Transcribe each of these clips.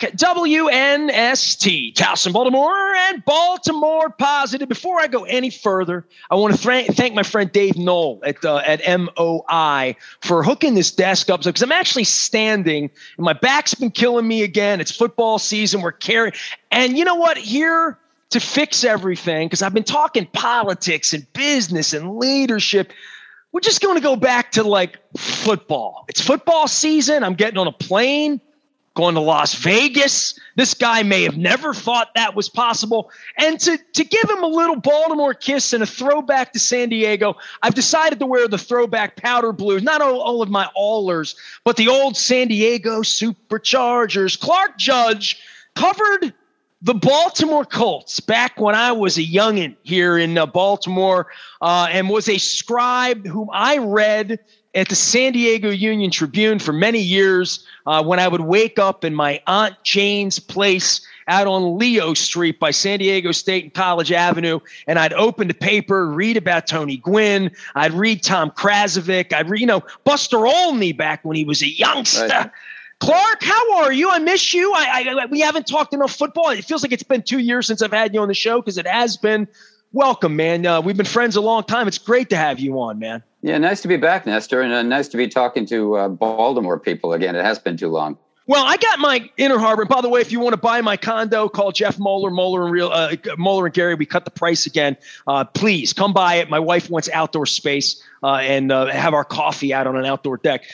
WNST, Towson, Baltimore, and Baltimore Positive. Before I go any further, I want to thank my friend Dave Knoll at MOI for hooking this desk up, because I'm actually standing, and my back's been killing me again. It's football season. We're carrying, and you know what? Here to fix everything, because I've been talking politics and business and leadership. We're just going to go back to like football. It's football season. I'm getting on a plane, going to Las Vegas. This guy may have never thought that was possible. And to give him a little Baltimore kiss and a throwback to San Diego, I've decided to wear the throwback powder blue, not all of my Allers, but the old San Diego Superchargers. Clark Judge covered the Baltimore Colts back when I was a youngin' here in Baltimore, and was a scribe whom I read at the San Diego Union Tribune for many years, when I would wake up in my Aunt Jane's place out on Leo Street by San Diego State and College Avenue, and I'd open the paper, read about Tony Gwynn, I'd read Tom Krasovic, I'd read, Buster Olney back when he was a youngster. Right. Clark, how are you? I miss you. We haven't talked enough football. It feels like it's been 2 years since I've had you on the show, because it has been. Welcome, man. We've been friends a long time. It's great to have you on, man. Yeah, nice to be back, Nestor, and nice to be talking to Baltimore people again. It has been too long. Well, I got my Inner Harbor. And by the way, if you want to buy my condo, call Jeff Moeller, Moeller and Gary. We cut the price again. Please come buy it. My wife wants outdoor space and have our coffee out on an outdoor deck.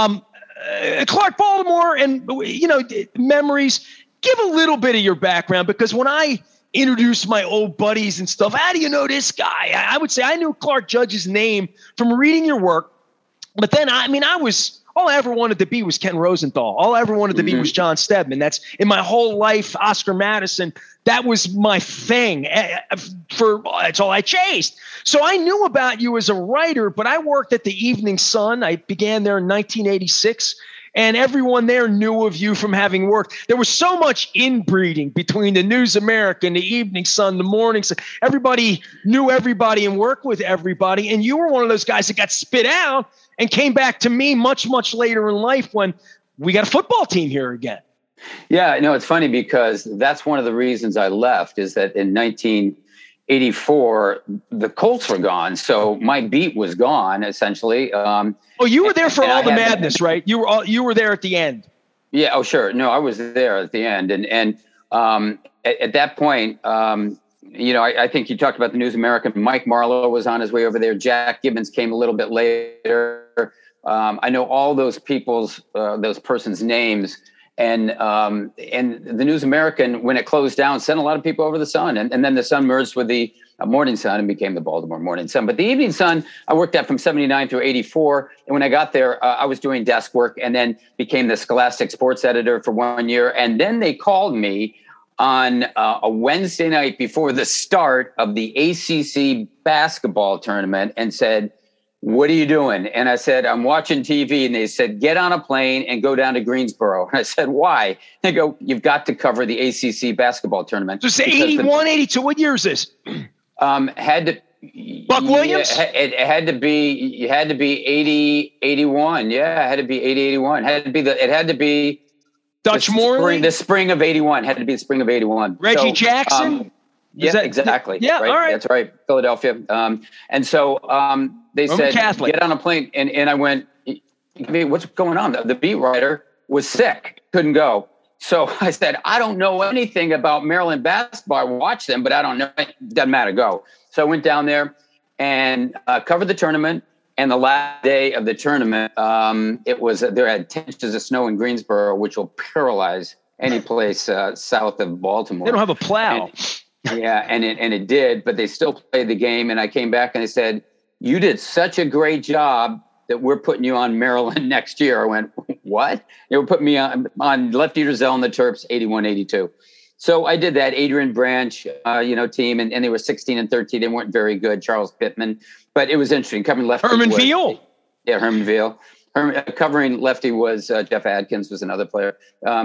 Clark, Baltimore, and memories. Give a little bit of your background, because when I introduce my old buddies and stuff, how do you know this guy? I would say I knew Clark Judge's name from reading your work, but then all I ever wanted to be was Ken Rosenthal. All I ever wanted to be was John Stedman. That's in my whole life. Oscar Madison. That was my thing. That's all I chased. So I knew about you as a writer, but I worked at the Evening Sun. I began there in 1986. And everyone there knew of you from having worked. There was so much inbreeding between the News American, the Evening Sun, the Morning Sun. Everybody knew everybody and worked with everybody. And you were one of those guys that got spit out and came back to me much, much later in life when we got a football team here again. Yeah, it's funny, because that's one of the reasons I left, is that in 1984, the Colts were gone. So my beat was gone, essentially. You were there for all the madness, right? You were there at the end. Yeah. Oh, sure. No, I was there at the end. And at that point, I think you talked about the News American. Mike Marlowe was on his way over there. Jack Gibbons came a little bit later. I know all those those persons' names. And the News American, when it closed down, sent a lot of people over the Sun. And then the Sun merged with the Morning Sun and became the Baltimore Morning Sun. But the Evening Sun, I worked at from 79 through 84. And when I got there, I was doing desk work, and then became the Scholastic sports editor for 1 year. And then they called me on a Wednesday night before the start of the ACC basketball tournament and said, "What are you doing?" And I said, "I'm watching TV." And they said, "Get on a plane and go down to Greensboro." And I said, "Why?" They go, "You've got to cover the ACC basketball tournament." So say 81, 82. What year is this? Had to Buck Williams? It had to be 80, 81. Yeah, it had to be 80, 81. It had to be Dutch Morley? The spring of 81. Had to be the spring of 81. Reggie Jackson? Exactly. Yeah, right? All right. That's right. Philadelphia. And so they Roman said, Catholic. "Get on a plane." And I went, "What's going on?" The beat writer was sick, couldn't go. So I said, "I don't know anything about Maryland basketball. I watch them, but I don't know. It doesn't matter. Go." So I went down there and covered the tournament. And the last day of the tournament, there had 10 inches of snow in Greensboro, which will paralyze any place south of Baltimore. They don't have a plow. And it did, but they still played the game. And I came back and they said, "You did such a great job that we're putting you on Maryland next year." I went, "What?" They were putting me on Lefty Driesell and the Terps, 81, 82. So I did that Adrian Branch, team, and they were 16 and 13. They weren't very good. Charles Pittman, but it was interesting. Covering Lefty. Herman Veal. Yeah, Herman Veal. Covering Lefty was Jeff Adkins was another player.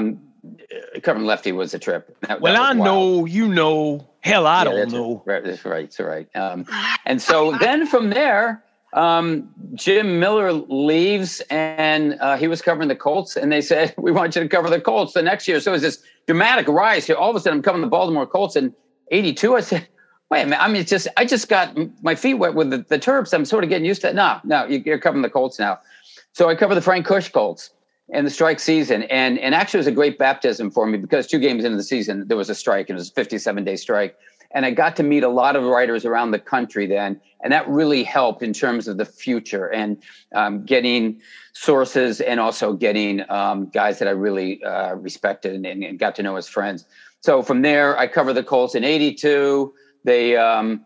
Covering Lefty was a trip. I know, hell, I don't know. Right. That's right. And so then from there, Jim Miller leaves, and he was covering the Colts, and they said, we want you to cover the Colts the next year. So it was this dramatic rise here. All of a sudden, I'm covering the Baltimore Colts in 82. I said, wait a minute. I mean, I just got my feet wet with the Terps. I'm sort of getting used to it. No, you're covering the Colts now. So I cover the Frank Kush Colts and the strike season. And actually it was a great baptism for me because 2 games into the season, there was a strike, and it was a 57-day strike. And I got to meet a lot of writers around the country then. And that really helped in terms of the future and getting sources and also getting guys that I really respected and got to know as friends. So from there, I covered the Colts in 82. They were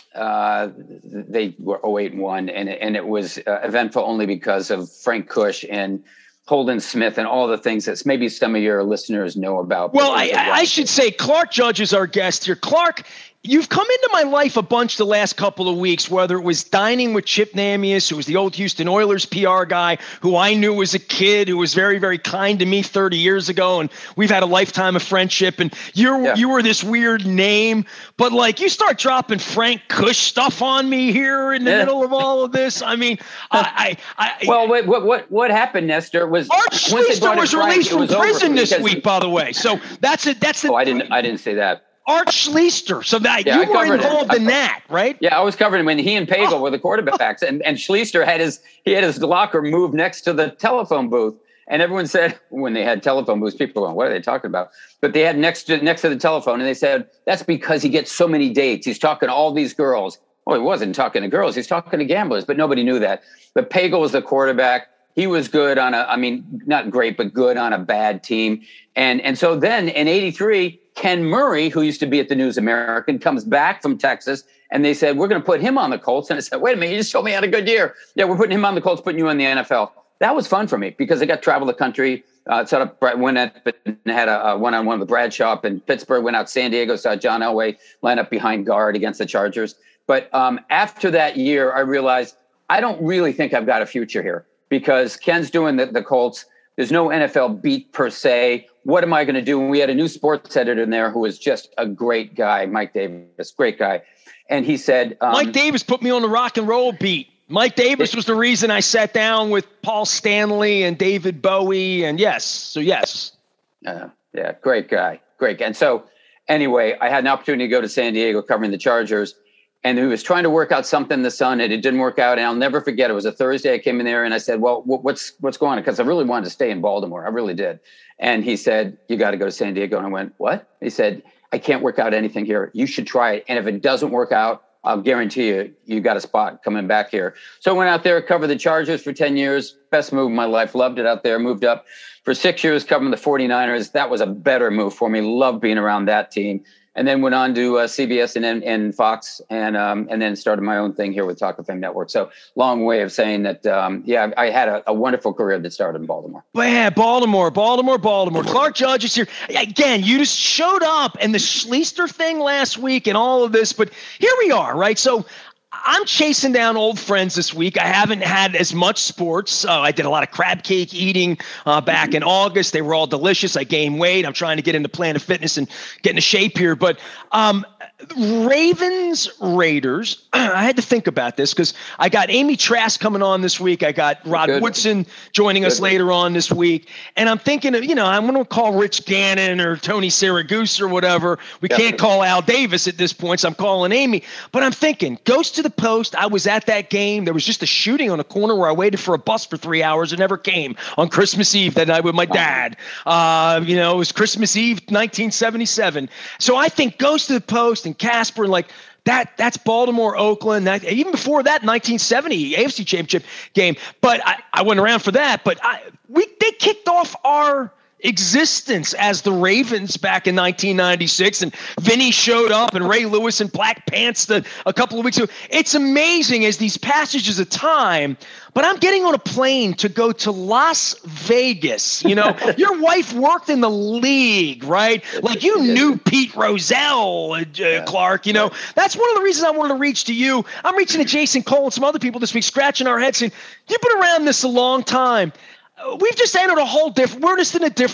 0-8-1, and it was eventful only because of Frank Kush and Holden Smith and all the things that maybe some of your listeners know about. Well, I should say Clark Judge is our guest here. Clark, you've come into my life a bunch the last couple of weeks, whether it was dining with Chip Namias, who was the old Houston Oilers PR guy, who I knew as a kid, who was very, very kind to me 30 years ago. And we've had a lifetime of friendship. And you were this weird name. But, like, you start dropping Frank Kush stuff on me here in the middle of all of this. I mean, well, what happened, Nestor, was Art Schlichter was released from prison this week, by the way. So that's it. That's I didn't say that. Art Schlichter. So that you were involved in that, right? Yeah, I was covering when he and Pagel were the quarterbacks, and Schlichter had his locker moved next to the telephone booth, and everyone said when they had telephone booths, people were going, "What are they talking about?" But they had next to the telephone, and they said that's because he gets so many dates. He's talking to all these girls. Well, he wasn't talking to girls; he's talking to gamblers, but nobody knew that. But Pagel was the quarterback. He was good on not great, but good on a bad team. And so then in 83, Ken Murray, who used to be at the News American, comes back from Texas, and they said, we're going to put him on the Colts. And I said, wait a minute, you just told me I had a good year. Yeah, we're putting him on the Colts, putting you in the NFL. That was fun for me because I got to travel the country, went and had a one-on-one with Bradshaw up in Pittsburgh, went out San Diego, saw John Elway line up behind guard against the Chargers. But after that year, I realized I don't really think I've got a future here because Ken's doing the Colts. There's no NFL beat per se. What am I going to do? And we had a new sports editor in there who was just a great guy, Mike Davis, great guy. And he said, Mike Davis put me on the rock and roll beat. Mike Davis was the reason I sat down with Paul Stanley and David Bowie. And yes. Yeah, great guy. Great guy. And so anyway, I had an opportunity to go to San Diego covering the Chargers. And he was trying to work out something in the sun, and it didn't work out. And I'll never forget, it was a Thursday. I came in there, and I said, well, what's going on? Because I really wanted to stay in Baltimore. I really did. And he said, you got to go to San Diego. And I went, what? He said, I can't work out anything here. You should try it. And if it doesn't work out, I'll guarantee you got a spot coming back here. So I went out there, covered the Chargers for 10 years. Best move of my life. Loved it out there. Moved up for 6 years covering the 49ers. That was a better move for me. Loved being around that team. And then went on to CBS and Fox, and then started my own thing here with Talk of Fame Network. So long way of saying that, I had a wonderful career that started in Baltimore. But yeah, Baltimore. Clark Judge is here. Again, you just showed up, and the Schlichter thing last week and all of this, but here we are, right? So I'm chasing down old friends this week. I haven't had as much sports. I did a lot of crab cake eating back in August. They were all delicious. I gained weight. I'm trying to get into Planet Fitness and get into shape here. But Ravens, Raiders, I had to think about this because I got Amy Trask coming on this week. I got Rod Woodson joining us later on this week. And I'm thinking of, I'm going to call Rich Gannon or Tony Siragusa or whatever. We can't call Al Davis at this point, so I'm calling Amy. But I'm thinking, Ghost to the Post, I was at that game. There was just a shooting on the corner where I waited for a bus for 3 hours and never came on Christmas Eve that night with my dad. It was Christmas Eve, 1977. So I think Ghost to the Post and Casper, like that's Baltimore, Oakland. Even before that, 1970 AFC Championship game. But I went around for that. But they kicked off our existence as the Ravens back in 1996, and Vinny showed up and Ray Lewis in black pants a couple of weeks ago. It's amazing as these passages of time, but I'm getting on a plane to go to Las Vegas. Your wife worked in the league, right? Like you knew Pete Rozelle, Clark, that's one of the reasons I wanted to reach to you. I'm reaching to Jason Cole and some other people this week, scratching our heads saying, you've been around this a long time. We've just entered we're just in a different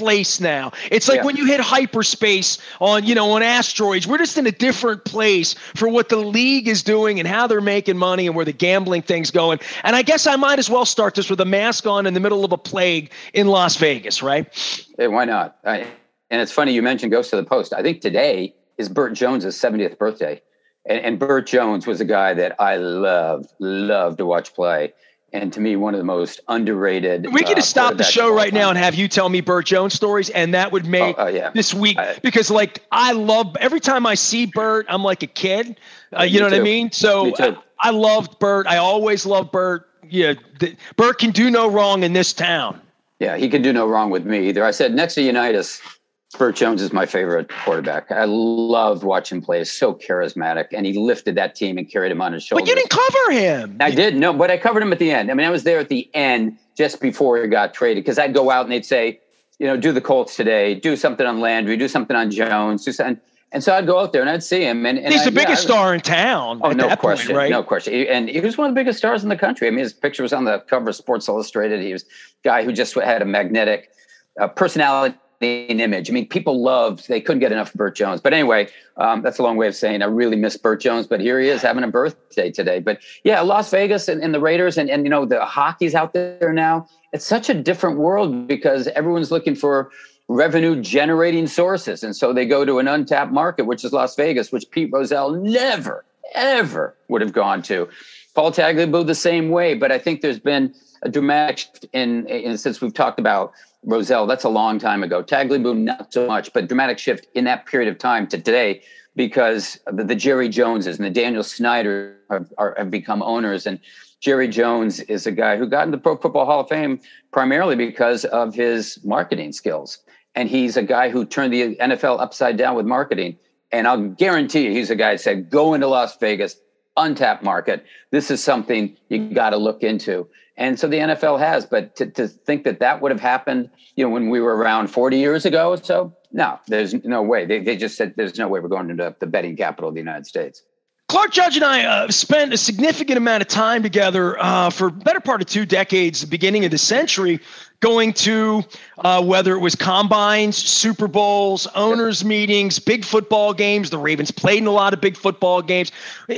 place now. It's like when you hit hyperspace on, on asteroids, we're just in a different place for what the league is doing and how they're making money and where the gambling thing's going. And I guess I might as well start this with a mask on in the middle of a plague in Las Vegas, right? Hey, why not? And it's funny you mentioned Ghost of the Post. I think today is Burt Jones' 70th birthday. And Burt Jones was a guy that I loved to watch play. And to me, one of the most underrated. We could just stop the show right now and have you tell me Burt Jones stories, and that would make this week because, I love every time I see Burt, I'm like a kid. You know what I mean? So I loved Burt. I always loved Burt. Yeah, Burt can do no wrong in this town. Yeah, he can do no wrong with me either. I said next to Unitas, Burt Jones is my favorite quarterback. I loved watching him play. He's so charismatic, and he lifted that team and carried him on his shoulders. But you didn't cover him. I did, no, but I covered him at the end. I mean, I was there at the end just before he got traded because I'd go out and they'd say, do the Colts today, do something on Landry, do something on Jones, do something. And so I'd go out there and I'd see him. And he's the biggest star in town. Oh, no question. Right? No question. And he was one of the biggest stars in the country. I mean, his picture was on the cover of Sports Illustrated. He was a guy who just had a magnetic personality and image. I mean, they couldn't get enough of Burt Jones. But anyway, that's a long way of saying I really miss Burt Jones. But here he is having a birthday today. But yeah, Las Vegas and the Raiders and the hockey's out there now. It's such a different world because everyone's looking for revenue generating sources. And so they go to an untapped market, which is Las Vegas, which Pete Rozelle never, ever would have gone to. Paul Tagliabue the same way. But I think there's been a dramatic shift in since we've talked about Rozelle, that's a long time ago. Tagliabue, not so much, but dramatic shift in that period of time to today because the Jerry Joneses and the Daniel Snyder have become owners. And Jerry Jones is a guy who got into the Pro Football Hall of Fame primarily because of his marketing skills. And he's a guy who turned the NFL upside down with marketing. And I'll guarantee you, he's a guy that said, go into Las Vegas, untapped market. This is something you got to look into. And so the NFL has, but to think that would have happened, when we were around 40 years ago. So no, there's no way. They just said there's no way we're going into the betting capital of the United States. Clark Judge and I spent a significant amount of time together for the better part of 2 decades, the beginning of the century, going to whether it was combines, Super Bowls, owners' meetings, big football games. The Ravens played in a lot of big football games.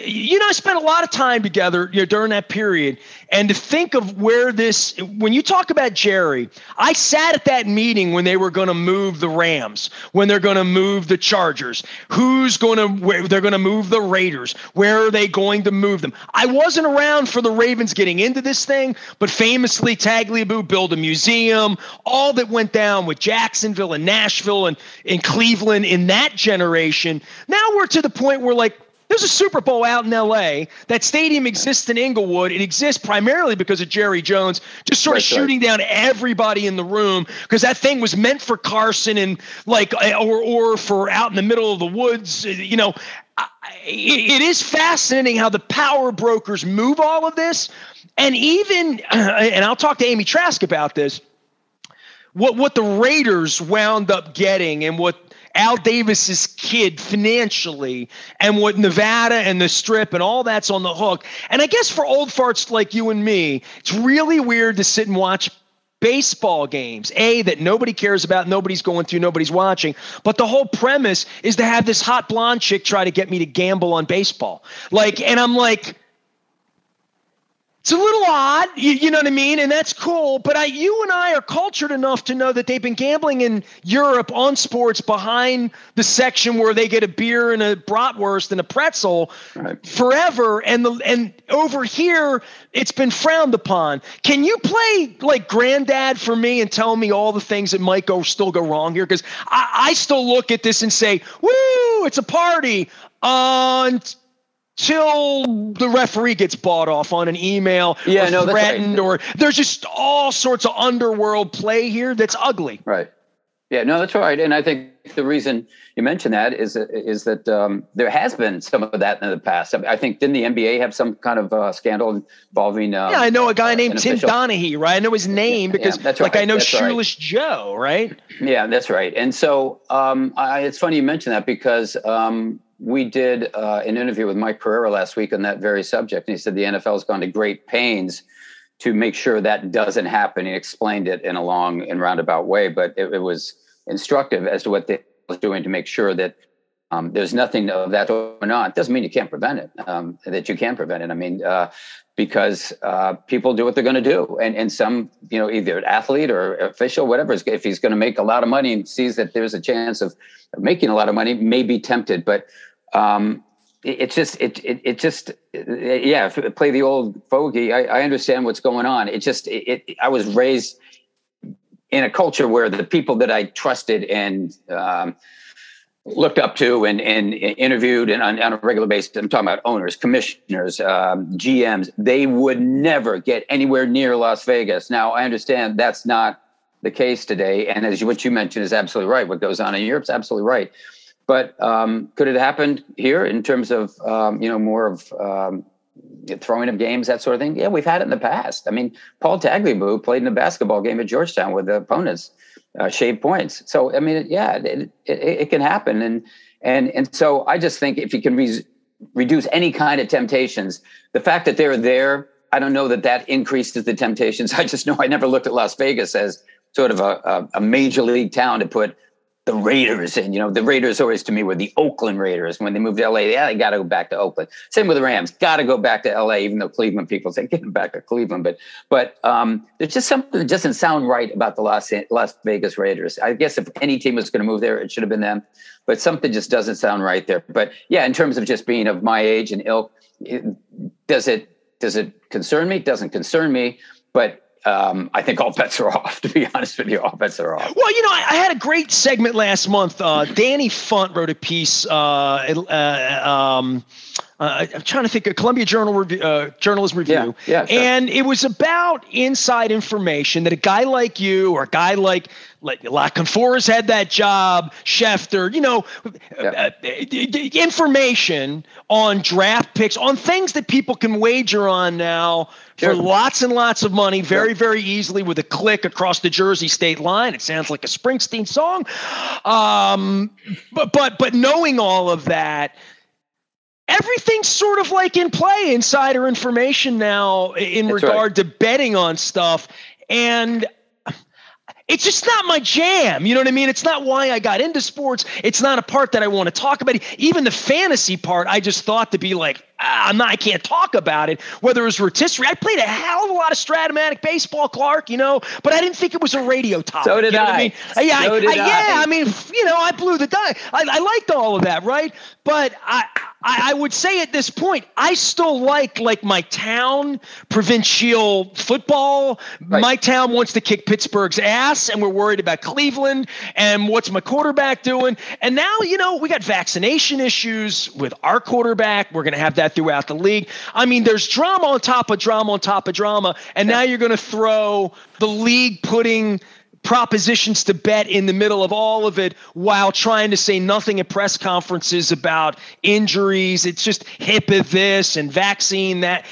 I spent a lot of time together during that period. And to think of when you talk about Jerry, I sat at that meeting when they were going to move the Rams, when they're going to move the Chargers, where they're going to move the Raiders, where are they going to move them? I wasn't around for the Ravens getting into this thing, but famously Tagliabue built a museum, all that went down with Jacksonville and Nashville and in Cleveland in that generation. Now we're to the point where there's a Super Bowl out in L.A. That stadium exists in Inglewood. It exists primarily because of Jerry Jones just sort of shooting down everybody in the room because that thing was meant for Carson and or for out in the middle of the woods. It is fascinating how the power brokers move all of this. And even, and I'll talk to Amy Trask about this, what the Raiders wound up getting and what Al Davis's kid financially and what Nevada and the Strip and all that's on the hook. And I guess for old farts like you and me, it's really weird to sit and watch baseball games, that nobody cares about, nobody's going through, nobody's watching. But the whole premise is to have this hot blonde chick try to get me to gamble on baseball. And I'm like, it's a little odd, you know what I mean? And that's cool. But you and I are cultured enough to know that they've been gambling in Europe on sports behind the section where they get a beer and a bratwurst and a pretzel forever. And over here, it's been frowned upon. Can you play granddad for me and tell me all the things that might still go wrong here? Because I still look at this and say, woo, it's a party till the referee gets bought off on an email or threatened, or there's just all sorts of underworld play here that's ugly. Right. Yeah, no, that's right. And I think the reason you mentioned that is that there has been some of that in the past. I think, didn't the NBA have some kind of scandal involving I know a guy named Tim Donaghy, right? I know his name because that's right. I know Shoeless Joe, right? Yeah, that's right. And so it's funny you mentioned that because we did an interview with Mike Pereira last week on that very subject. And he said the NFL has gone to great pains to make sure that doesn't happen. He explained it in a long and roundabout way, but it was instructive as to what they was doing to make sure that there's nothing of that going on. It doesn't mean you can't prevent it, that you can prevent it. I mean, because people do what they're going to do. And some, either an athlete or official, whatever, if he's going to make a lot of money and sees that there's a chance of making a lot of money, may be tempted. But it's just, play the old fogey. I understand what's going on. I was raised in a culture where the people that I trusted and looked up to and interviewed and on a regular basis, I'm talking about owners, commissioners, GMs, they would never get anywhere near Las Vegas. Now, I understand that's not the case today. And what you mentioned is absolutely right. What goes on in Europe is absolutely right. But could it happen here in terms of, more of throwing of games, that sort of thing? Yeah, we've had it in the past. I mean, Paul Tagliabue played in a basketball game at Georgetown with the opponents shaved points. So, I mean, it can happen. And so I just think if you can reduce any kind of temptations, the fact that they're there, I don't know that increases the temptations. I just know I never looked at Las Vegas as sort of a major league town to put the Raiders in. The Raiders always to me were the Oakland Raiders. When they moved to LA, they got to go back to Oakland. Same with the Rams, got to go back to LA, even though Cleveland people say getting back to Cleveland. But there's just something that doesn't sound right about the Las Vegas Raiders. I guess if any team was going to move there, it should have been them. But something just doesn't sound right there. But yeah, in terms of just being of my age and ilk, does it concern me? It doesn't concern me. But I think all bets are off, to be honest with you. All bets are off. Well, I had a great segment last month. Danny Funt wrote a piece. I'm trying to think of Columbia Journalism Review. Yeah, sure. And it was about inside information that a guy like you or a guy like La Canfora's had that job, Schefter, information on draft picks, on things that people can wager on now for lots and lots of money, very, very easily with a click across the Jersey state line. It sounds like a Springsteen song. But knowing all of that, everything's sort of like in play, insider information now in regard to betting on stuff. And it's just not my jam. You know what I mean? It's not why I got into sports. It's not a part that I want to talk about. Even the fantasy part, I just thought to be like, I can't talk about it. Whether it was rotisserie, I played a hell of a lot of Stratomatic baseball, Clark, but I didn't think it was a radio topic. So did I. mean? I blew the die. I liked all of that, right? But I would say at this point, I still like my town provincial football. Right. My town wants to kick Pittsburgh's ass, and we're worried about Cleveland and what's my quarterback doing. And now, we got vaccination issues with our quarterback. We're going to have that throughout the league. I mean, there's drama on top of drama on top of drama. And now you're going to throw the league putting propositions to bet in the middle of all of it while trying to say nothing at press conferences about injuries. It's just HIPAA this and vaccine that.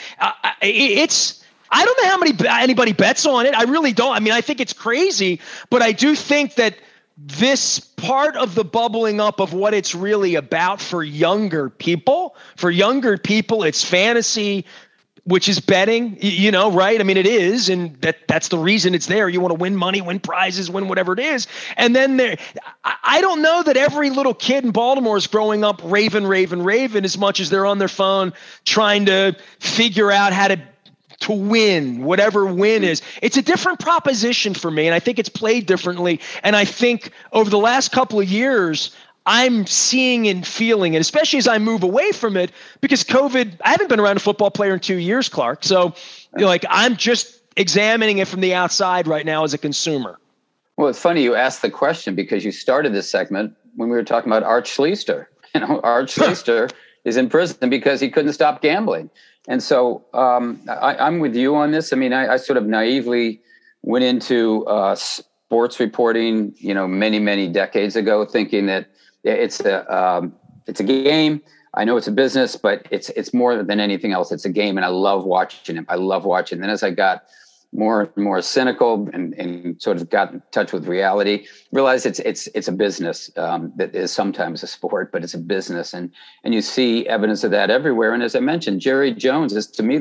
I don't know how anybody bets on it. I really don't. I mean, I think it's crazy, but I do think that this part of the bubbling up of what it's really about for younger people, it's fantasy, which is betting, right? I mean, it is. And that's the reason it's there. You want to win money, win prizes, win whatever it is. And then I don't know that every little kid in Baltimore is growing up raving as much as they're on their phone trying to figure out how to win, whatever win is. It's a different proposition for me, and I think it's played differently. And I think over the last couple of years, I'm seeing and feeling it, especially as I move away from it, because COVID, I haven't been around a football player in 2 years, Clark. So I'm just examining it from the outside right now as a consumer. Well, it's funny you asked the question because you started this segment when we were talking about Art Schlichter. Art Schlichter is in prison because he couldn't stop gambling. And so I'm with you on this. I mean, I sort of naively went into sports reporting, many, many decades ago, thinking that it's a game. I know it's a business, but it's more than anything else. It's a game, and I love watching it. And then as I got more and more cynical and sort of got in touch with reality, realized it's a business that is sometimes a sport, but it's a business. And you see evidence of that everywhere. And as I mentioned, Jerry Jones is to me the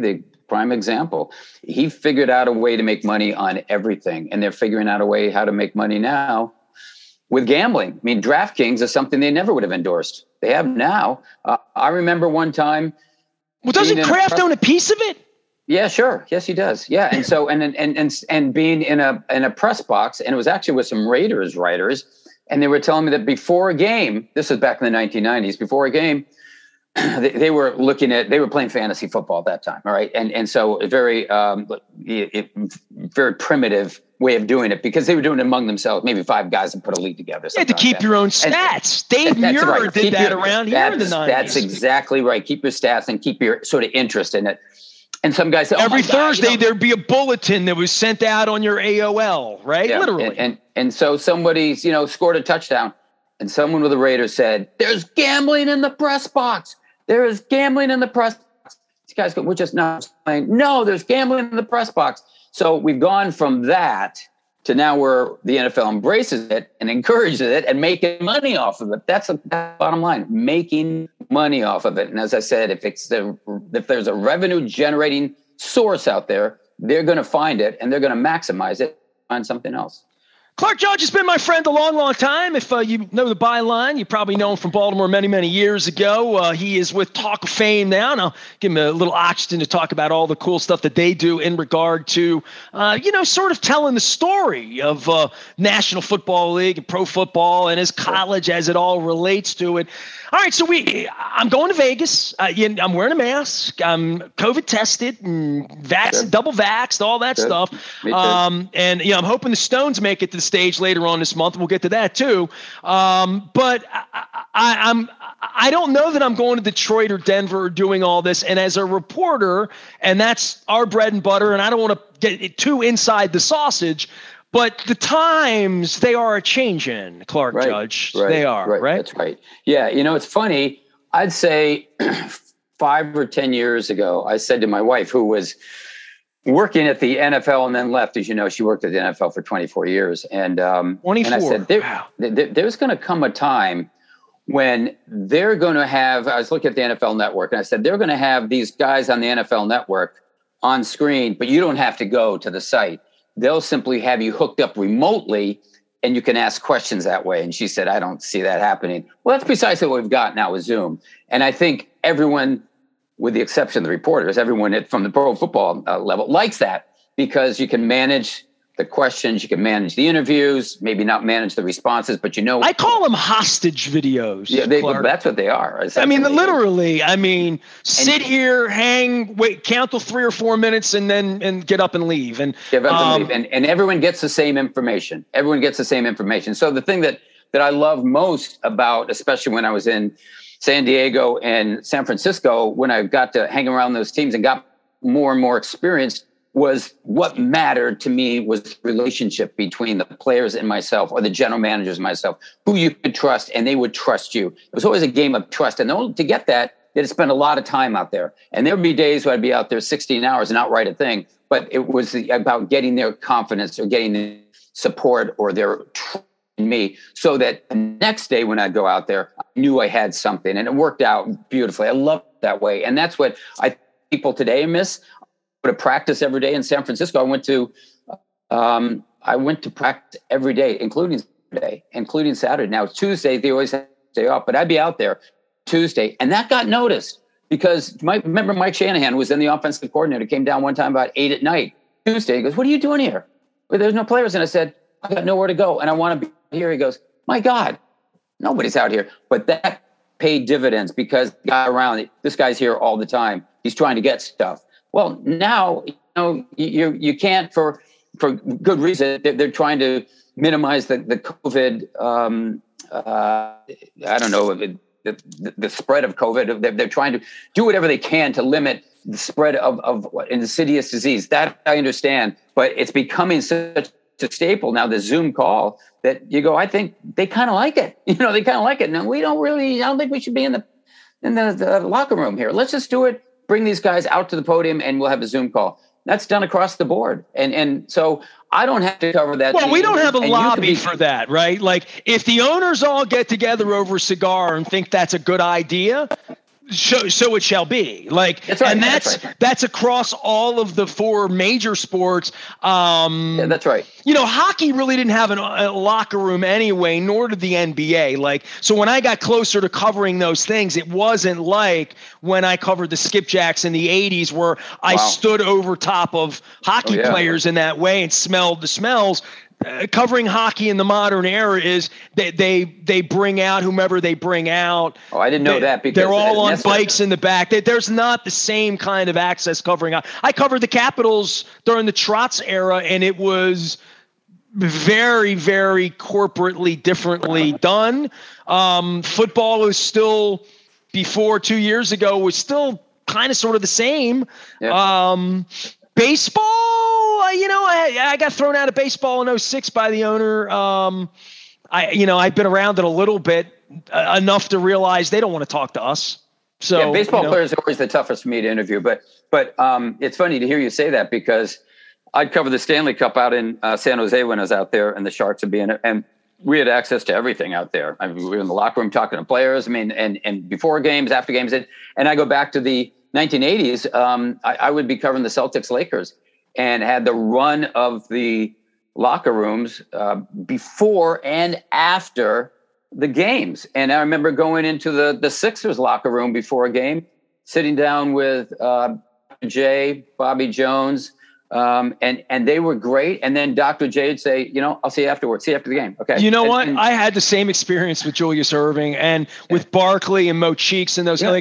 prime example. He figured out a way to make money on everything, and they're figuring out a way how to make money now with gambling. I mean, DraftKings is something they never would have endorsed. They have now. I remember one time. Well, doesn't Kraft own a piece of it? Yeah, sure. Yes, he does. Yeah, and so and being in a press box, and it was actually with some Raiders writers, and they were telling me that before a game, this was back in the 1990s, before a game, they were playing fantasy football at that time. All right. And so a very primitive way of doing it, because they were doing it among themselves, maybe 5 guys and put a league together. You had to keep your own stats. Dave Muir did that around here in the 90s. That's exactly right. Keep your stats and keep your sort of interest in it. And some guys said, every Thursday there'd be a bulletin that was sent out on your AOL, right? Yeah, literally. And so somebody, scored a touchdown, and someone with the Raiders said, "There's gambling in the press box. There is gambling in the press box." These guys go, "We're just not playing." No, there's gambling in the press box. So we've gone from that to now where the NFL embraces it and encourages it and making money off of it. That's the bottom line, making money off of it. And as I said, if there's a revenue generating source out there, they're going to find it and they're going to maximize it, find something else. Clark Judge has been my friend a long, long time. If you know the byline, you probably know him from Baltimore many, many years ago. He is with Talk of Fame now, and I'll give him a little oxygen to talk about all the cool stuff that they do in regard to, sort of telling the story of National Football League and pro football and his college as it all relates to it. All right, so I'm going to Vegas. I'm wearing a mask. I'm COVID tested and double vaxxed, all that stuff. And I'm hoping the Stones make it to the stage later on this month. We'll get to that too. But I don't know that I'm going to Detroit or Denver or doing all this. And as a reporter, and that's our bread and butter, and I don't want to get too inside the sausage, but the times, they are changing, Clark Judge. They are, right? That's right. Yeah, it's funny. I'd say 5 or 10 years ago, I said to my wife, who was working at the NFL and then left, as you know, she worked at the NFL for 24 years. And 24. And I said, there's going to come a time when they're going to have, I was looking at the NFL Network, and I said, they're going to have these guys on the NFL Network on screen, but you don't have to go to the site. They'll simply have you hooked up remotely and you can ask questions that way. And she said, I don't see that happening. Well, that's precisely what we've got now with Zoom. And I think everyone, with the exception of the reporters, everyone from the pro football level likes that, because you can manage the questions, you can manage the interviews, maybe not manage the responses, but I call them hostage videos. Yeah, that's what they are. I mean, literally. Sit here, hang, wait, count to 3 or 4 minutes, and get up and leave. And everyone gets the same information. So the thing that I love most about, especially when I was in San Diego and San Francisco, when I got to hang around those teams and got more and more experience, was what mattered to me was the relationship between the players and myself, or the general managers and myself, who you could trust and they would trust you. It was always a game of trust. And to get that, they had to spend a lot of time out there. And there would be days where I'd be out there 16 hours and not write a thing. But it was about getting their confidence or getting the support or their trust in me, so that the next day when I'd go out there, I knew I had something. And it worked out beautifully. I love it that way. And that's what people today miss. To practice every day in San Francisco. I went to practice every day, including Saturday. Now it's Tuesday. They always have to stay off, but I'd be out there Tuesday, and that got noticed because remember Mike Shanahan, who was then the offensive coordinator, came down one time about 8 p.m. Tuesday. He goes, "What are you doing here? Well, there's no players." And I said, "I got nowhere to go, and I want to be here." He goes, "My God, nobody's out here." But that paid dividends, because this guy's here all the time. He's trying to get stuff. Well, now, you can't, for good reason. They're trying to minimize the COVID. The spread of COVID. They're trying to do whatever they can to limit the spread of insidious disease. That I understand, but it's becoming such a staple now, the Zoom call, that you go, I think they kind of like it. They kind of like it. And I don't think we should be in the locker room here. Let's just do it. Bring these guys out to the podium and we'll have a Zoom call. That's done across the board. And so I don't have to cover that. Well, we don't have a lobby for that, right? Like, if the owners all get together over a cigar and think that's a good idea, So it shall be. Like, that's right, and that's that's across all of the four major sports. Yeah, that's right. Hockey really didn't have a locker room anyway, nor did the NBA. Like, so when I got closer to covering those things, it wasn't like when I covered the skipjacks in the 80s where I stood over top of hockey players in that way and smelled the smells. Covering hockey in the modern era is they bring out whomever they bring out. Oh, I didn't know that because they're all on bikes in the back. There's not the same kind of access covering. I covered the Capitals during the Trotz era, and it was very, very corporately differently done. Football is still, before 2 years ago, was still kind of sort of the same. Yeah. Baseball, I got thrown out of baseball in 2006 by the owner. I've been around it a little bit, enough to realize they don't want to talk to us. So baseball players are always the toughest for me to interview. But it's funny to hear you say that because I'd cover the Stanley Cup out in San Jose when I was out there, and the Sharks would be in it, and we had access to everything out there. I mean, we were in the locker room talking to players. I mean, and before games, after games, and I go back to the 1980s, I would be covering the Celtics Lakers and had the run of the locker rooms before and after the games. And I remember going into the Sixers locker room before a game, sitting down with Jay, Bobby Jones, and they were great. And then Dr. J would say, I'll see you afterwards. See you after the game. Okay. You know what? I had the same experience with Julius Erving and with Barkley and Mo Cheeks and those.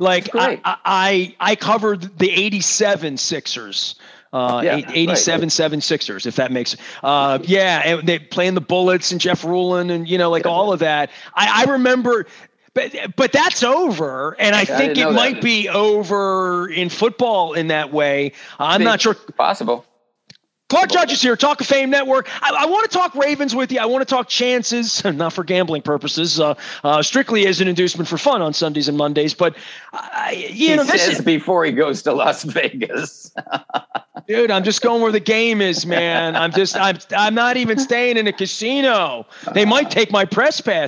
I covered the 87 Sixers. 87-7 Sixers, if that makes and they playing the Bullets and Jeff Rulin and all of that. I remember. But that's over, and I think it might be over in football in that way. I'm not sure. Possible. Clark Judge is here, Talk of Fame Network. I want to talk Ravens with you. I want to talk chances, not for gambling purposes, strictly as an inducement for fun on Sundays and Mondays. But, he says before he goes to Las Vegas. Dude, I'm just going where the game is, man. I'm not even staying in a casino. They might take my press pass.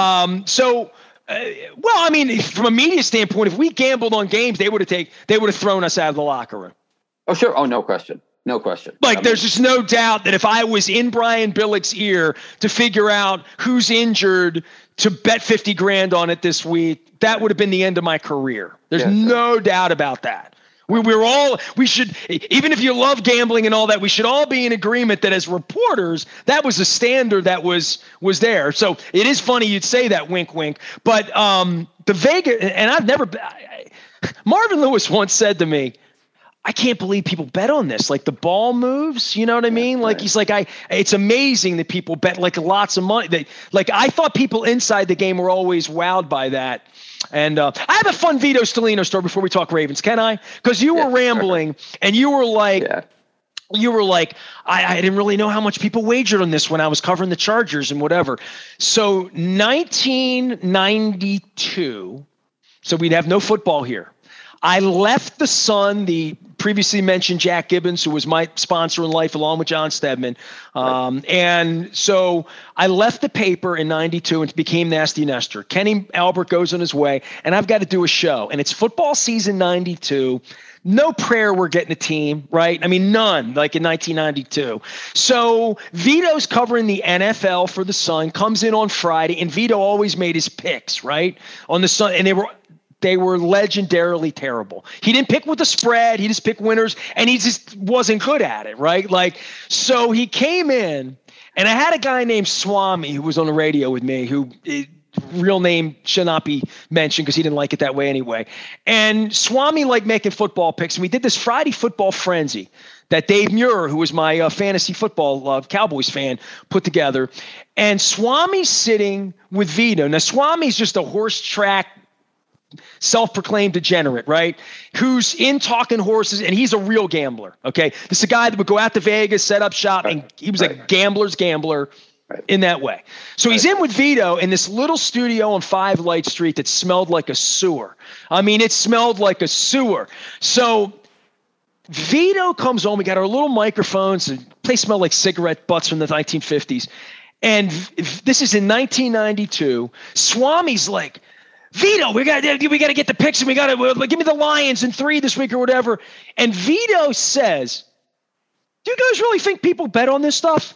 From a media standpoint, if we gambled on games, they would have thrown us out of the locker room. Oh, sure. Oh, no question. No question. There's just no doubt that if I was in Brian Billick's ear to figure out who's injured to bet $50,000 on it this week, that would have been the end of my career. There's no doubt about that. We should, even if you love gambling and all that, we should all be in agreement that as reporters, that was a standard that was there. So it is funny you'd say that, wink, wink. But the Vegas, and Marvin Lewis once said to me, I can't believe people bet on this. Like the ball moves, you know what I mean? Like he's like, it's amazing that people bet like lots of money. I thought people inside the game were always wowed by that. And I have a fun Vito Stellino story before we talk Ravens. Can I? Because you were rambling and you were like, I didn't really know how much people wagered on this when I was covering the Chargers and whatever. So 1992, so we'd have no football here. I left the Sun, the previously mentioned Jack Gibbons, who was my sponsor in life, along with John Stedman. And so I left the paper in 92 and became Nasty Nestor. Kenny Albert goes on his way, and I've got to do a show. And it's football season 92. No prayer we're getting a team, right? I mean, none, like in 1992. So Vito's covering the NFL for the Sun, comes in on Friday, and Vito always made his picks, right, on the Sun. And they were legendarily terrible. He didn't pick with the spread. He just picked winners, and he just wasn't good at it, right? So he came in, and I had a guy named Swami who was on the radio with me, who real name should not be mentioned because he didn't like it that way anyway. And Swami liked making football picks, and we did this Friday football frenzy that Dave Muir, who was my fantasy football Cowboys fan, put together. And Swami's sitting with Vito. Now, Swami's just a horse track self-proclaimed degenerate, right? Who's in talking horses, and he's a real gambler. Okay, this is a guy that would go out to Vegas, set up shop, and he was a gambler's gambler in that way. So he's in with Vito in this little studio on 5 Light Street that smelled like a sewer. I mean, it smelled like a sewer. So Vito comes home. We got our little microphones. The place smelled like cigarette butts from the 1950s. And this is in 1992. Swami's like, Vito, we got to get the picks, and we got to give me the Lions in 3 this week or whatever. And Vito says, "Do you guys really think people bet on this stuff?"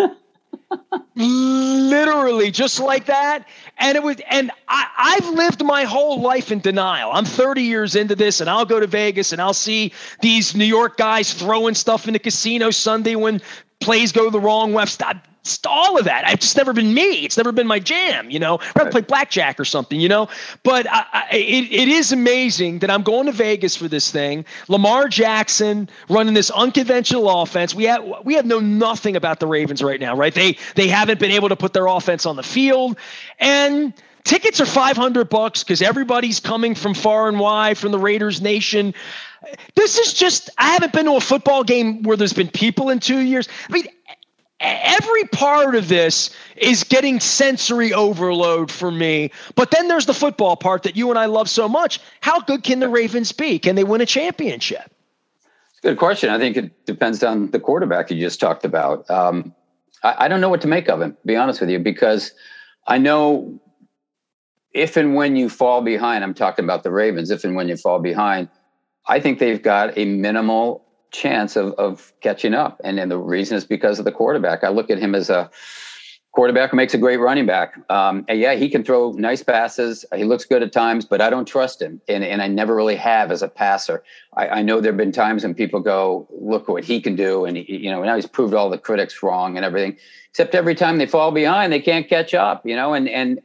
Literally, just like that. And I've lived my whole life in denial. I'm 30 years into this, and I'll go to Vegas and I'll see these New York guys throwing stuff in the casino Sunday when plays go the wrong way. All of that. It's just never been me. It's never been my jam, I'd rather play blackjack or something, But it is amazing that I'm going to Vegas for this thing. Lamar Jackson running this unconventional offense. We have know nothing about the Ravens right now, right? They haven't been able to put their offense on the field, and tickets are $500 because everybody's coming from far and wide from the Raiders Nation. This is just, I haven't been to a football game where there's been people in 2 years. I mean, every part of this is getting sensory overload for me. But then there's the football part that you and I love so much. How good can the Ravens be? Can they win a championship? It's a good question. I think it depends on the quarterback you just talked about. I don't know what to make of him, to be honest with you, because I know if and when you fall behind, I'm talking about the Ravens, if and when you fall behind, I think they've got a minimal chance of catching up. And then the reason is because of the quarterback. I look at him as a quarterback who makes a great running back. And yeah, he can throw nice passes. He looks good at times, but I don't trust him. And I never really have as a passer. I know there've been times when people go, look what he can do. And now he's proved all the critics wrong and everything, except every time they fall behind, they can't catch up, and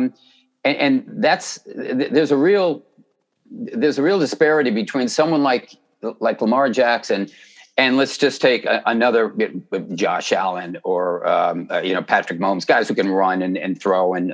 that's, there's a real disparity between someone like Lamar Jackson, and let's just take another Josh Allen or Patrick Mahomes, guys who can run and throw, and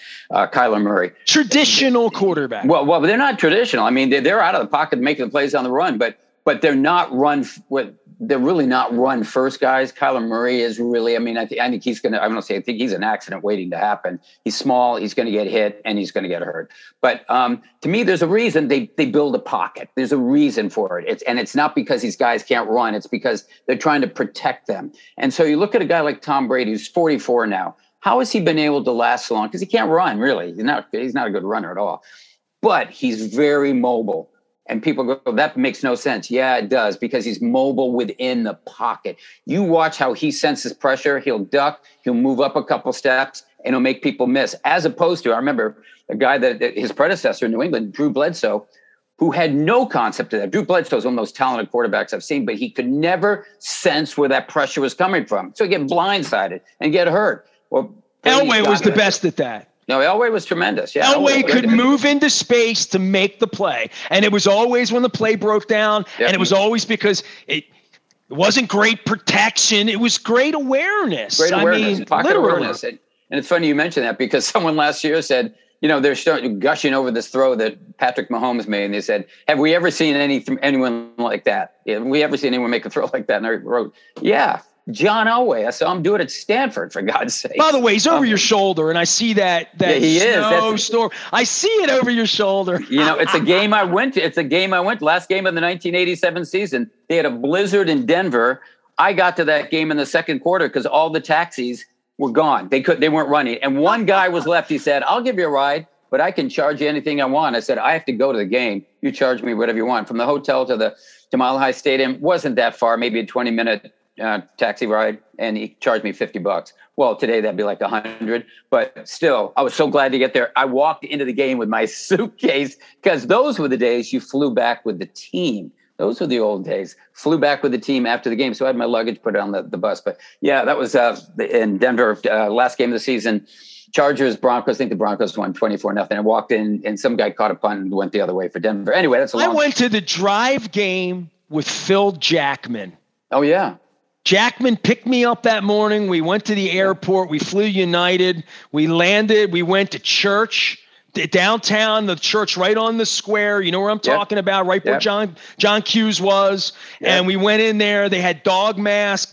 Kyler Murray. Traditional quarterback. Well, they're not traditional. I mean, they're out of the pocket making the plays on the run, but they're not they're really not run first guys. Kyler Murray is really, I think he's going to, I think he's an accident waiting to happen. He's small, he's going to get hit, and he's going to get hurt. But to me, there's a reason they build a pocket. There's a reason for it. It's not because these guys can't run. It's because they're trying to protect them. And so you look at a guy like Tom Brady, who's 44 now. How has he been able to last so long? Because he can't run, really. He's not a good runner at all. But he's very mobile. And people go, that makes no sense. Yeah, it does, because he's mobile within the pocket. You watch how he senses pressure. He'll duck. He'll move up a couple steps, and he'll make people miss. As opposed to, I remember a guy that his predecessor in New England, Drew Bledsoe, who had no concept of that. Drew Bledsoe is one of the most talented quarterbacks I've seen, but he could never sense where that pressure was coming from. So he'd get blindsided and get hurt. Well, Elway was the best at that. No, Elway was tremendous. Yeah, Elway could move into space to make the play. And it was always when the play broke down. Yep. And it was always because it wasn't great protection. It was great awareness. Pocket awareness. And it's funny you mentioned that, because someone last year said, they're gushing over this throw that Patrick Mahomes made. And they said, have we ever seen anyone like that? Have we ever seen anyone make a throw like that? And I wrote, yeah. John Elway. I saw him do it at Stanford, for God's sake. By the way, he's over your shoulder, and I see that snowstorm. I see it over your shoulder. It's a game I went to. Last game of the 1987 season. They had a blizzard in Denver. I got to that game in the second quarter because all the taxis were gone. They weren't running. And one guy was left. He said, I'll give you a ride, but I can charge you anything I want. I said, I have to go to the game. You charge me whatever you want. From the hotel to Mile High Stadium wasn't that far, maybe a 20-minute taxi ride, and he charged me $50. Well, today that'd be like $100, but still, I was so glad to get there. I walked into the game with my suitcase, because those were the days you flew back with the team. Those were the old days. Flew back with the team after the game, so I had my luggage, put it on the bus. But yeah, that was in Denver, last game of the season. Chargers, Broncos. I think the Broncos won 24-0. I walked in, and some guy caught a punt and went the other way for Denver. Anyway, that's I went to the drive game with Phil Jackman. Oh yeah. Jackman picked me up that morning. We went to the airport. We flew United. We landed. We went to church downtown, the church right on the square. You know where I'm talking about, right where John Hughes was. Yep. And we went in there. They had dog mask,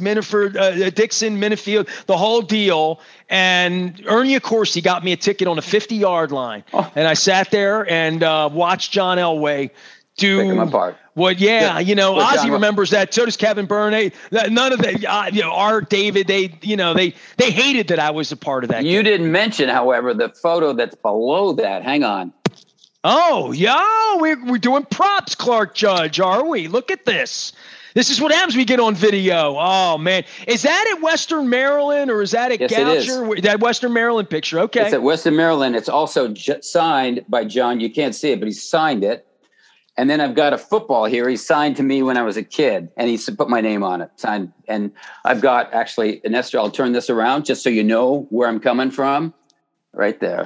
Dixon, Minifield, the whole deal. And Ernie Accorsi got me a ticket on a 50-yard line. Oh. And I sat there and watched John Elway do pick him apart. Well, yeah, Ozzie remembers that. So does Kevin Byrne. None of the, Art, David, they hated that I was a part of that. You didn't mention, however, the photo that's below that. Hang on. Oh, yeah, we're doing props, Clark Judge, are we? Look at this. This is what happens when we get on video. Oh, man. Is that at Western Maryland or is that at Goucher? That Western Maryland picture. Okay. It's at Western Maryland. It's also signed by John. You can't see it, but he signed it. And then I've got a football here. He signed to me when I was a kid, and he put my name on it. Signed. And I've got actually, and Esther, I'll turn this around just so you know where I'm coming from. Right there.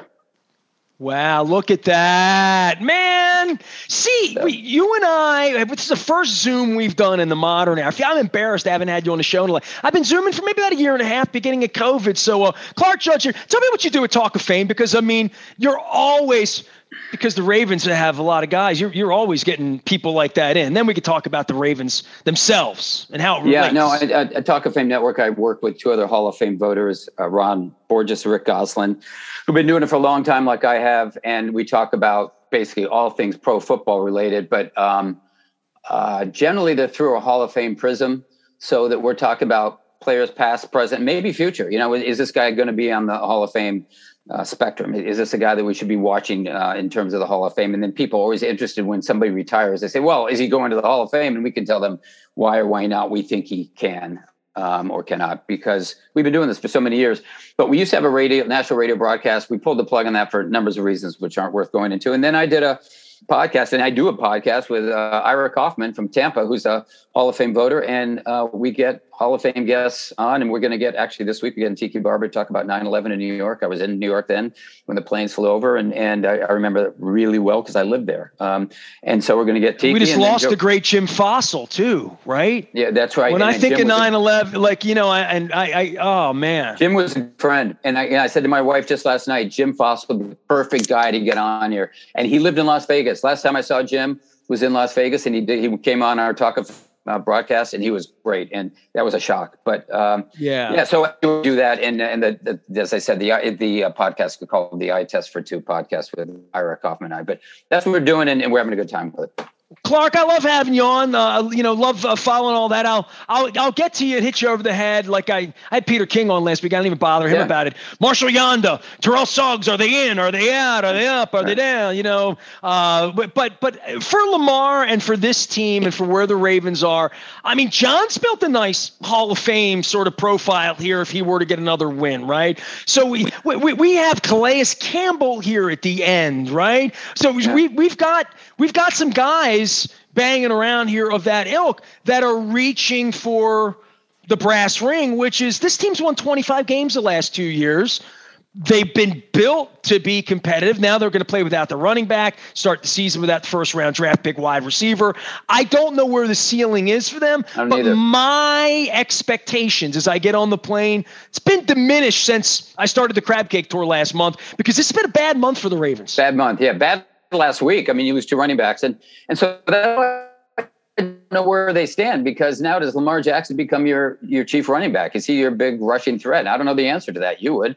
Wow, look at that, man. See, you and I, this is the first Zoom we've done in the modern era. I'm embarrassed I haven't had you on the show. I've been Zooming for maybe about a year and a half, beginning of COVID. So, Clark Judge, tell me what you do at Talk of Fame, because, I mean, you're always, because the Ravens have a lot of guys, you're always getting people like that in. Then we could talk about the Ravens themselves and how it relates. Yeah, no, at Talk of Fame Network, I work with two other Hall of Fame voters, Ron Borges, Rick Gosselin, who've been doing it for a long time like I have, and we talk about basically all things pro football related, but generally they're through a Hall of Fame prism, so that we're talking about players past, present, maybe future. You know, is this guy going to be on the Hall of Fame spectrum? Is this a guy that we should be watching in terms of the Hall of Fame? And then people are always interested when somebody retires. They say, well, is he going to the Hall of Fame? And we can tell them why or why not we think he can or cannot, because we've been doing this for so many years. But we used to have a national radio broadcast. We pulled the plug on that for numbers of reasons, which aren't worth going into. And then I did a podcast, and I do a podcast with Ira Kaufman from Tampa, who's a Hall of Fame voter, and we get Hall of Fame guests on, and we're going to get, actually this week, we're getting Tiki Barber to talk about 9/11 in New York. I was in New York then when the planes flew over, and I remember it really well because I lived there. And so we're going to get Tiki. We just lost the great Jim Fossil too, right? Yeah, that's right. When I think of 9/11, like, you know, I oh man. Jim was a friend. And I said to my wife just last night, Jim Fossil would be the perfect guy to get on here. And he lived in Las Vegas. Last time I saw Jim was in Las Vegas, and he came on our Talk of broadcast, and he was great, and that was a shock. But yeah. So I do that, and as I said, the podcast we call the Eye Test for Two podcast with Ira Kaufman and I. But that's what we're doing, and we're having a good time with it. Clark, I love having you on. Love following all that. I'll get to you and hit you over the head. Like I had Peter King on last week. I didn't even bother him about it. Marshall Yanda, Terrell Suggs. Are they in? Are they out? Are they up? Are they down? You know. But for Lamar and for this team and for where the Ravens are, I mean, John's built a nice Hall of Fame sort of profile here if he were to get another win, right? So we have Calais Campbell here at the end, right? So we've got some guys banging around here of that ilk that are reaching for the brass ring, which is this team's won 25 games the last 2 years. They've been built to be competitive. Now they're going to play without the running back, start the season without the first round draft pick wide receiver. I don't know where the ceiling is for them, but my expectations as I get on the plane, it's been diminished since I started the Crab Cake Tour last month, because this has been a bad month for the Ravens. Bad month. Yeah. Bad last week. I mean, you lose two running backs, and so I don't know where they stand, because now does Lamar Jackson become your chief running back? Is he your big rushing threat? I don't know the answer to that. You would.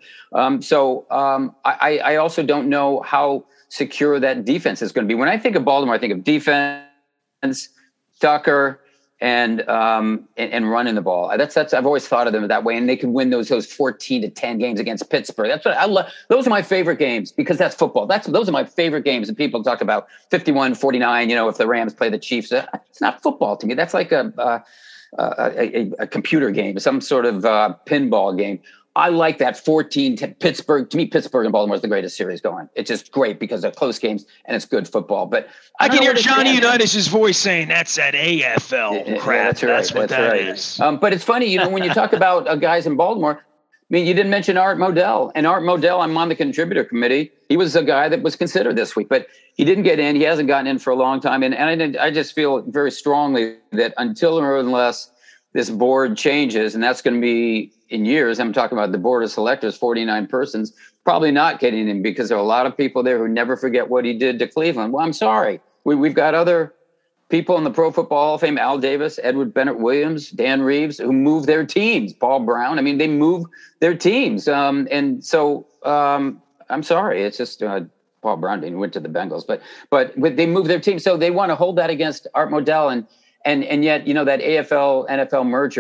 I also don't know how secure that defense is going to be. When I think of Baltimore, I think of defense, Tucker, and running the ball. That's I've always thought of them that way, and they can win those 14-10 games against Pittsburgh. That's what I love. Those are my favorite games, because that's football. Those are my favorite games. And people talk about 51-49. You know, if the Rams play the Chiefs, it's not football to me. That's like a computer game, some sort of pinball game. I like that 14 to Pittsburgh. To me, Pittsburgh and Baltimore is the greatest series going. It's just great because they're close games and it's good football. But I can hear Johnny Unitas' voice saying that's that AFL crap. Yeah, that's what is. But it's funny, you know, when you talk about guys in Baltimore, I mean, you didn't mention Art Modell. And Art Modell, I'm on the contributor committee. He was a guy that was considered this week, but he didn't get in. He hasn't gotten in for a long time. And I just feel very strongly that until or unless this board changes, and that's going to be in years, I'm talking about the board of selectors, 49 persons, probably not getting in, because there are a lot of people there who never forget what he did to Cleveland. Well, I'm sorry. We've got other people in the Pro Football Hall of Fame, Al Davis, Edward Bennett Williams, Dan Reeves, who move their teams, Paul Brown. I mean, they move their teams. And so I'm sorry. It's just Paul Brown didn't went to the Bengals, but they move their team. So they want to hold that against Art Modell. And yet, you know, that AFL NFL merger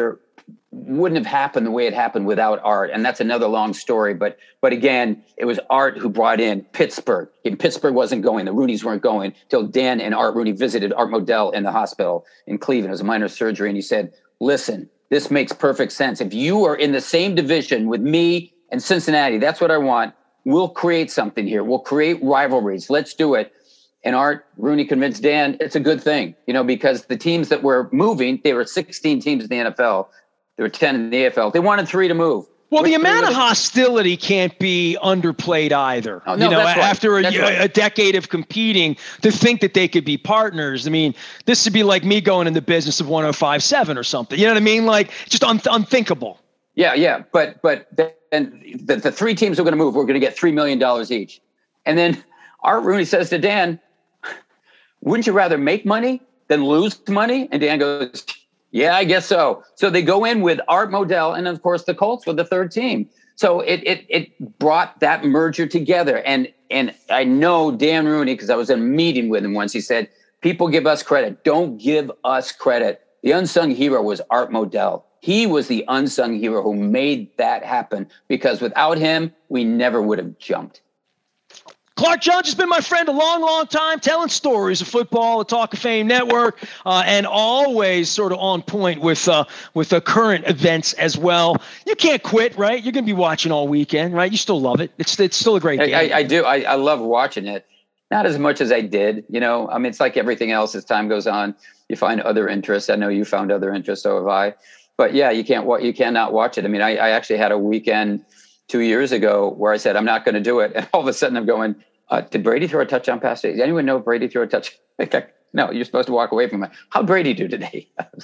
wouldn't have happened the way it happened without Art. And that's another long story. But again, it was Art who brought in Pittsburgh. Pittsburgh wasn't going. The Rooneys weren't going till Dan and Art Rooney visited Art Modell in the hospital in Cleveland. It was a minor surgery. And he said, listen, this makes perfect sense. If you are in the same division with me and Cincinnati, that's what I want. We'll create something here. We'll create rivalries. Let's do it. And Art Rooney convinced Dan it's a good thing, because the teams that were moving, there were 16 teams in the NFL. There were 10 in the AFL. They wanted 3 to move. Well, the amount of hostility can't be underplayed either. Oh, no, that's right. After a decade of competing, to think that they could be partners. I mean, this would be like me going in the business of 105.7 or something. You know what I mean? Like, just unthinkable. Yeah. But then the 3 teams are going to move. We're going to get $3 million each. And then Art Rooney says to Dan, wouldn't you rather make money than lose money? And Dan goes, yeah, I guess so. So they go in with Art Modell and, of course, the Colts were the 3rd team. So it brought that merger together. And I know Dan Rooney, because I was in a meeting with him once, he said, people give us credit. Don't give us credit. The unsung hero was Art Modell. He was the unsung hero who made that happen, because without him, we never would have jumped. Clark Judge has been my friend a long, long time, telling stories of football, the Talk of Fame Network, and always sort of on point with the current events as well. You can't quit, right? You're going to be watching all weekend, right? You still love it. It's still a great game. I do. I love watching it. Not as much as I did, I mean, it's like everything else as time goes on. You find other interests. I know you found other interests, so have I. But yeah, you cannot watch it. I mean, I actually had a weekend 2 years ago where I said, I'm not going to do it. And all of a sudden I'm going, did Brady throw a touchdown pass today? Does anyone know Brady threw a touch? No, you're supposed to walk away from it. How'd Brady do today?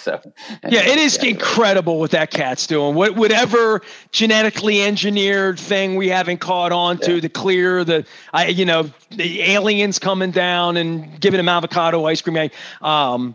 It is incredible what that cat's doing. Whatever genetically engineered thing we haven't caught on to, to clear the aliens coming down and giving him avocado ice cream. I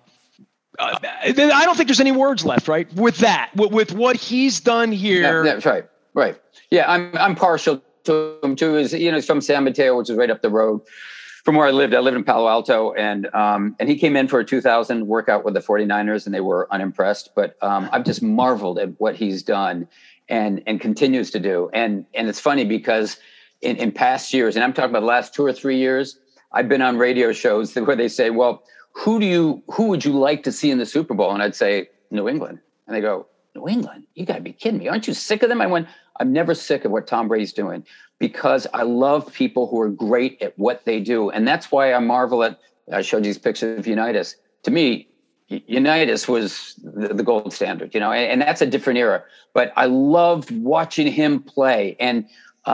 don't think there's any words left, right? With that, with what he's done here. That's right. Right. Yeah, I'm partial to him too. He's from San Mateo, which is right up the road from where I lived. I lived in Palo Alto, and he came in for a 2000 workout with the 49ers, and they were unimpressed. But I've just marveled at what he's done and continues to do. And it's funny because in past years, and I'm talking about the last 2 or 3 years, I've been on radio shows where they say, well, who would you like to see in the Super Bowl? And I'd say New England. And they go, New England? You got to be kidding me. Aren't you sick of them? I went, I'm never sick of what Tom Brady's doing, because I love people who are great at what they do. And that's why I marvel at, I showed you these pictures of Unitas. To me, Unitas was the gold standard, and that's a different era. But I loved watching him play and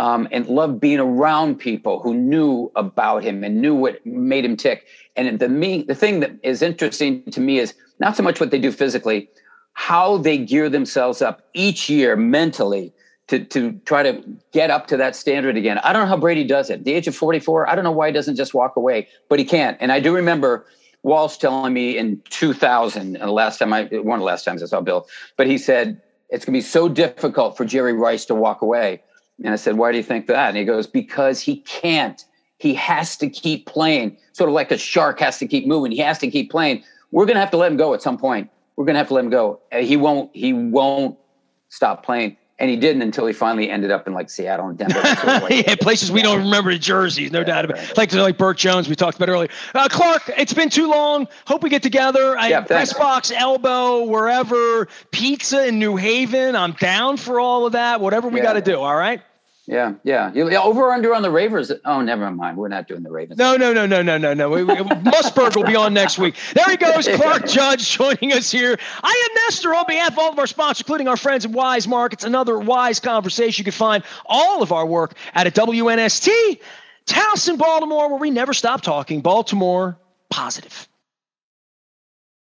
loved being around people who knew about him and knew what made him tick. And the thing that is interesting to me is not so much what they do physically, how they gear themselves up each year mentally to try to get up to that standard again. I don't know how Brady does it. At the age of 44, I don't know why he doesn't just walk away, but he can't. And I do remember Walsh telling me in 2000, and one of the last times I saw Bill, but he said, it's going to be so difficult for Jerry Rice to walk away. And I said, why do you think that? And he goes, because he can't. He has to keep playing, sort of like a shark has to keep moving. He has to keep playing. We're going to have to let him go at some point. We're going to have to let him go. He won't stop playing. And he didn't until he finally ended up in like Seattle and Denver. Places we don't remember the jerseys, no doubt about it. Like Burt Jones, we talked about earlier. Clark, it's been too long. Hope we get together. Press Box, Elbow, wherever. Pizza in New Haven. I'm down for all of that. Whatever we got to do. All right. Yeah. Over or under on the Ravers? Oh, never mind. We're not doing the Ravens. No. Musburg will be on next week. There he goes, Clark Judge joining us here. I am Nestor on behalf of all of our sponsors, including our friends at Wise Markets. Another Wise Conversation. You can find all of our work at a WNST, Towson, Baltimore, where we never stop talking. Baltimore positive.